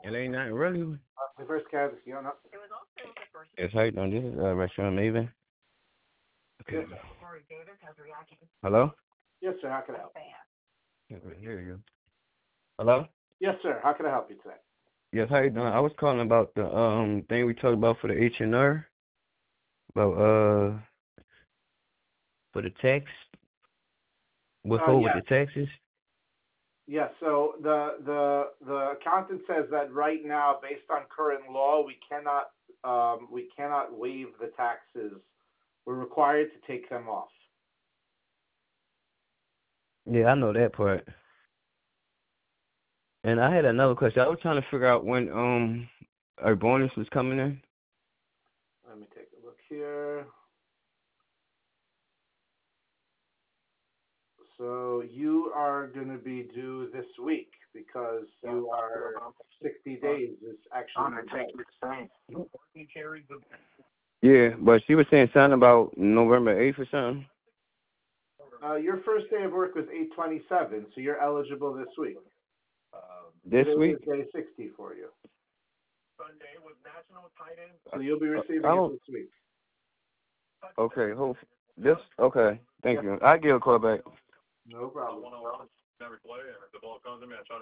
It ain't nothing really. Reverse cabs, you know. It's how you doing? This is restaurant Maven. Yes, Okay. sir. Hello? Yes, sir. How can I help? Can't really hear you. Hello? Yes, sir. How can I help you today? Yes, how you doing? I was calling about the thing we talked about for the H&R, about for the tax, withhold with Yes. the taxes. Yes. So the accountant says that right now, based on current law, we cannot waive the taxes. We're required to take them off. Yeah, I know that part. And I had another question. I was trying to figure out when our bonus was coming in. Let me take a look here. So you are going to be due this week because you are 60 days is actually Yeah, but she was saying something about November 8th or something. your first day of work was 8/27, so you're eligible this week. This Today week? is day 60 for you. So you'll be receiving I it don't. this week. Okay, hope this. Okay, thank you. I'll give a call back. No problem.